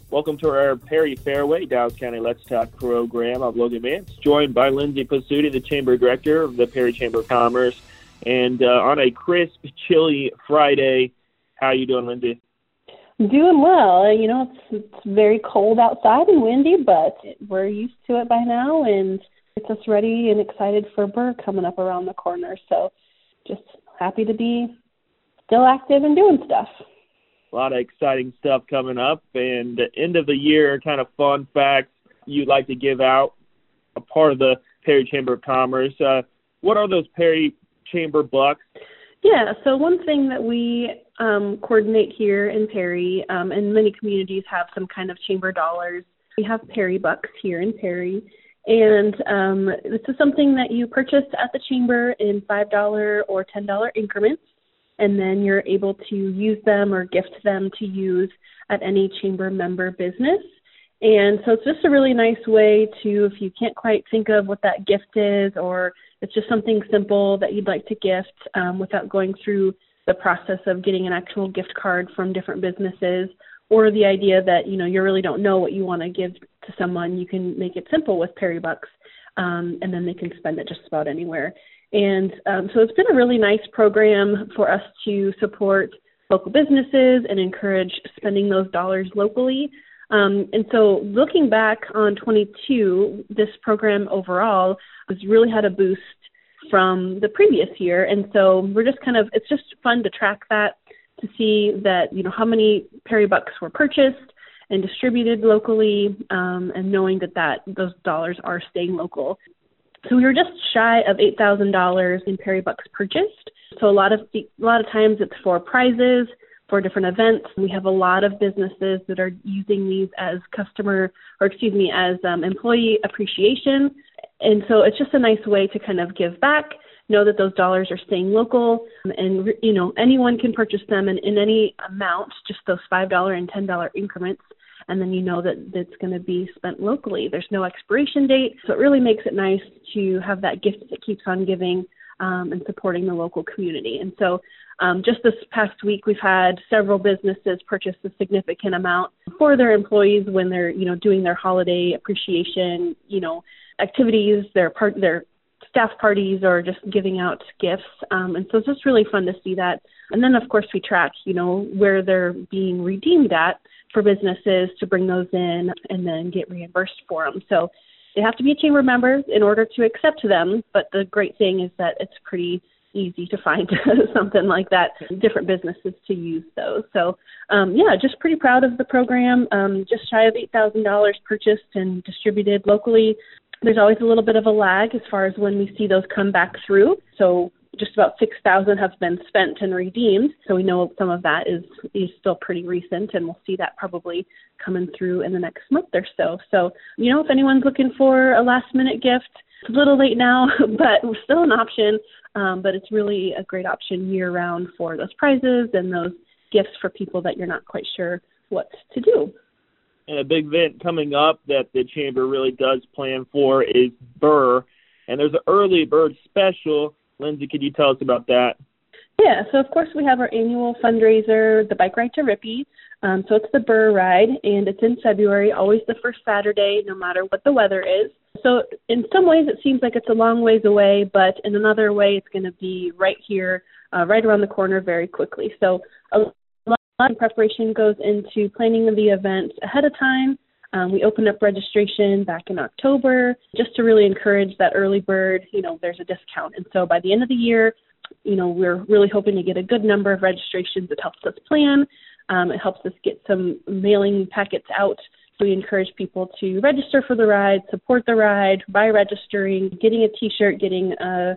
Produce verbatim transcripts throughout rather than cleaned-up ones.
Welcome to our Perry Fairway, Dallas County Let's Talk program. I'm Logan Mance, joined by Lindsay Pasuti, the Chamber Director of the Perry Chamber of Commerce. And uh, on a crisp, chilly Friday, how are you doing, Lindsay? Doing well. You know, it's, it's very cold outside and windy, but we're used to it by now, and it's us ready and excited for Burr coming up around the corner. So just happy to be still active and doing stuff. A lot of exciting stuff coming up, and the end of the year kind of fun facts you'd like to give out, a part of the Perry Chamber of Commerce. Uh, what are those Perry Chamber bucks? Yeah, so one thing that we um, coordinate here in Perry, um, and many communities have some kind of chamber dollars. We have Perry bucks here in Perry, and um, this is something that you purchase at the chamber in five dollars or ten dollars increments, and then you're able to use them or gift them to use at any chamber member business. And so it's just a really nice way to, if you can't quite think of what that gift is, or it's just something simple that you'd like to gift um, without going through the process of getting an actual gift card from different businesses, or the idea that, you know, you really don't know what you want to give to someone, you can make it simple with Perry Bucks, um, and then they can spend it just about anywhere. And um, so it's been a really nice program for us to support local businesses and encourage spending those dollars locally. Um, and so looking back on twenty-two, this program overall has really had a boost from the previous year. And so we're just kind of, it's just fun to track that, to see that, you know, how many Perry Bucks were purchased and distributed locally, um, and knowing that, that those dollars are staying local. So we were just shy of eight thousand dollars in Perry Bucks purchased. So a lot of a lot of times it's for prizes, for different events. We have a lot of businesses that are using these as customer, or excuse me, as um, employee appreciation. And so it's just a nice way to kind of give back, know that those dollars are staying local, and, you know, anyone can purchase them in, in any amount, just those five dollars and ten dollars increments. And then you know that it's going to be spent locally. There's no expiration date, so it really makes it nice to have that gift that keeps on giving, um, and supporting the local community. And so um, just this past week, we've had several businesses purchase a significant amount for their employees when they're, you know, doing their holiday appreciation, you know, activities, their part, their staff parties, or just giving out gifts. Um, and so it's just really fun to see that. And then, of course, we track, you know, where they're being redeemed at for businesses to bring those in and then get reimbursed for them. So they have to be a chamber member in order to accept them. But the great thing is that it's pretty easy to find something like that, different businesses to use those. So, um, yeah, just pretty proud of the program. Um, just shy of eight thousand dollars purchased and distributed locally. There's always a little bit of a lag as far as when we see those come back through. So just about six thousand have been spent and redeemed. So we know some of that is, is still pretty recent, and we'll see that probably coming through in the next month or so. So, you know, if anyone's looking for a last minute gift, it's a little late now, but we're still an option. Um, but it's really a great option year round for those prizes and those gifts for people that you're not quite sure what to do. And a big event coming up that the Chamber really does plan for is Burr. And there's an early bird special. Lindsay, could you tell us about that? Yeah, so of course we have our annual fundraiser, the Bike Ride to Rippey. Um, so it's the Burr Ride, and it's in February, always the first Saturday, no matter what the weather is. So in some ways it seems like it's a long ways away, but in another way it's going to be right here, uh, right around the corner very quickly. So a lot of preparation goes into planning of the event ahead of time. Um, we opened up registration back in October just to really encourage that early bird, you know, there's a discount. And so by the end of the year, you know, we're really hoping to get a good number of registrations. It helps us plan. Um, it helps us get some mailing packets out. So we encourage people to register for the ride, support the ride by registering, getting a T-shirt, getting a,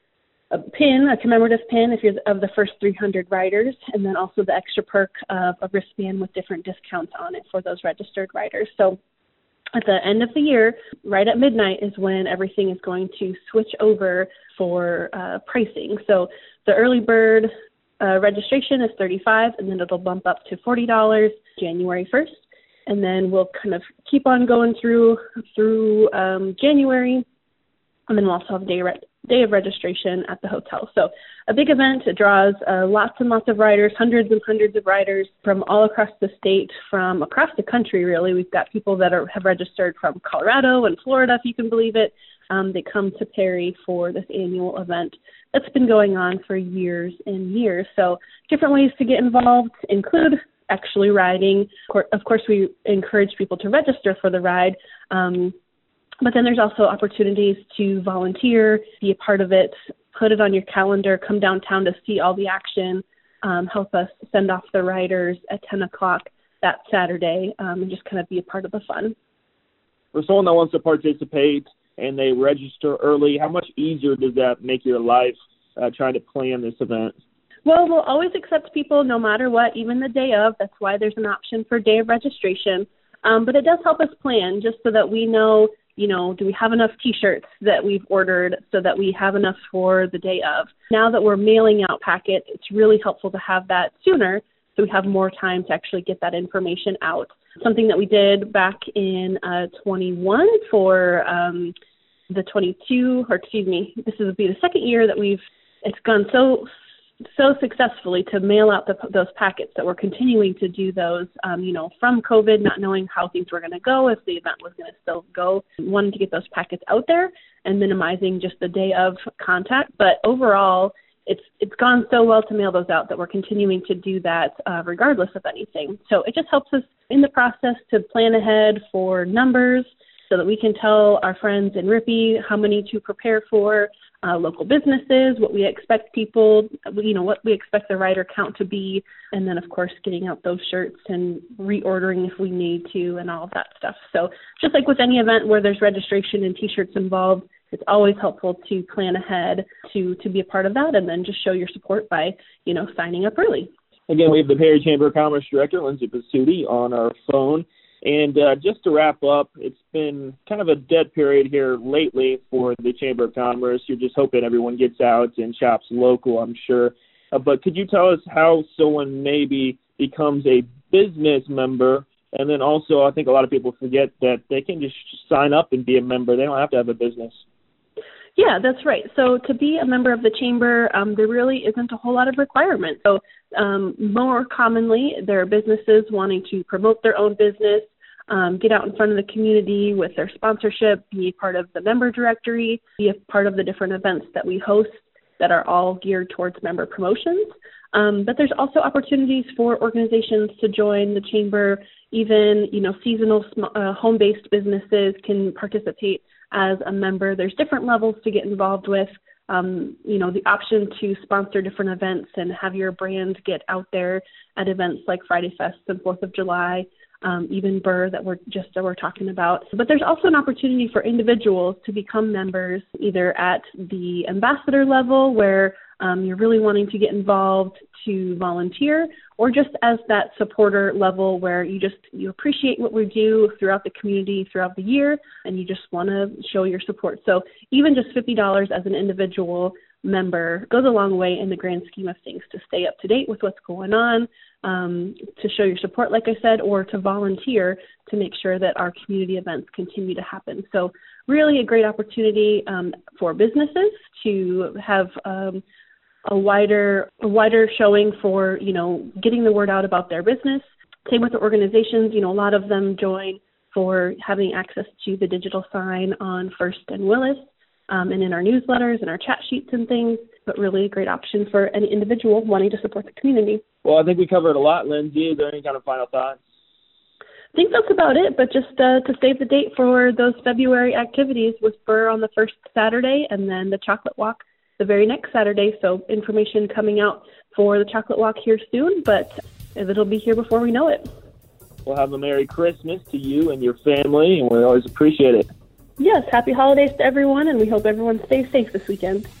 a pin, a commemorative pin if you're of the first three hundred riders, and then also the extra perk of a wristband with different discounts on it for those registered riders. So at the end of the year, right at midnight, is when everything is going to switch over for uh, pricing. So the early bird uh, registration is thirty-five dollars, and then it'll bump up to forty dollars January first. And then we'll kind of keep on going through through um, January. And then we'll also have day re- day of registration at the hotel. So a big event. It draws uh, lots and lots of riders, hundreds and hundreds of riders from all across the state, from across the country, really. We've got people that are, have registered from Colorado and Florida, if you can believe it. Um, they come to Perry for this annual event that's been going on for years and years. So different ways to get involved include actually riding. Of course, we encourage people to register for the ride, um, but then there's also opportunities to volunteer, be a part of it, put it on your calendar, come downtown to see all the action, um, help us send off the riders at ten o'clock that Saturday, um, and just kind of be a part of the fun. For someone that wants to participate and they register early, how much easier does that make your life uh, trying to plan this event? Well, we'll always accept people no matter what, even the day of. That's why there's an option for day of registration. Um, but it does help us plan just so that we know, you know, do we have enough T-shirts that we've ordered so that we have enough for the day of. Now that we're mailing out packets, it's really helpful to have that sooner so we have more time to actually get that information out. Something that we did back in uh, twenty-one for um, the twenty-two, or excuse me, this will be the second year that we've, it's gone so so successfully to mail out the, those packets that we're continuing to do those, um, you know, from COVID, not knowing how things were going to go, if the event was going to still go, wanting to get those packets out there and minimizing just the day of contact. But overall, it's it's gone so well to mail those out that we're continuing to do that uh, regardless of anything. So it just helps us in the process to plan ahead for numbers so that we can tell our friends in Rippey how many to prepare for, Uh, local businesses, what we expect people, you know, what we expect the rider count to be, and then, of course, getting out those shirts and reordering if we need to and all of that stuff. So just like with any event where there's registration and T-shirts involved, it's always helpful to plan ahead to, to be a part of that and then just show your support by, you know, signing up early. Again, we have the Perry Chamber of Commerce Director, Lindsay Pasuti, on our phone. And uh, just to wrap up, it's been kind of a dead period here lately for the Chamber of Commerce. You're just hoping everyone gets out and shops local, I'm sure. Uh, but could you tell us how someone maybe becomes a business member? And then also, I think a lot of people forget that they can just sign up and be a member. They don't have to have a business. Yeah, that's right. So to be a member of the Chamber, um, there really isn't a whole lot of requirements. So um, more commonly, there are businesses wanting to promote their own business, um, get out in front of the community with their sponsorship, be part of the member directory, be a part of the different events that we host that are all geared towards member promotions. Um, but there's also opportunities for organizations to join the Chamber. Even, you know, seasonal uh, home-based businesses can participate as a member. There's different levels to get involved with. Um, you know, the option to sponsor different events and have your brand get out there at events like Friday Fest and fourth of July, um, even Burr that we're just that we're talking about. But there's also an opportunity for individuals to become members either at the ambassador level where um, you're really wanting to get involved to volunteer, or just as that supporter level where you just you appreciate what we do throughout the community throughout the year and you just want to show your support. So even just fifty dollars as an individual member goes a long way in the grand scheme of things to stay up to date with what's going on, um, to show your support, like I said, or to volunteer to make sure that our community events continue to happen. So really a great opportunity um, for businesses to have um, a wider a wider showing for, you know, getting the word out about their business. Same with the organizations. You know, a lot of them join for having access to the digital sign on First and Willis um, and in our newsletters and our chat sheets and things, but really a great option for any individual wanting to support the community. Well, I think we covered a lot, Lindsay. Is there any kind of final thoughts? I think that's about it, but just uh, to save the date for those February activities with Burr on the first Saturday and then the Chocolate Walk the very next Saturday. So information coming out for the Chocolate Walk here soon, but it'll be here before we know it. We'll have a Merry Christmas to you and your family, and we always appreciate it. Yes, happy holidays to everyone, and we hope everyone stays safe this weekend.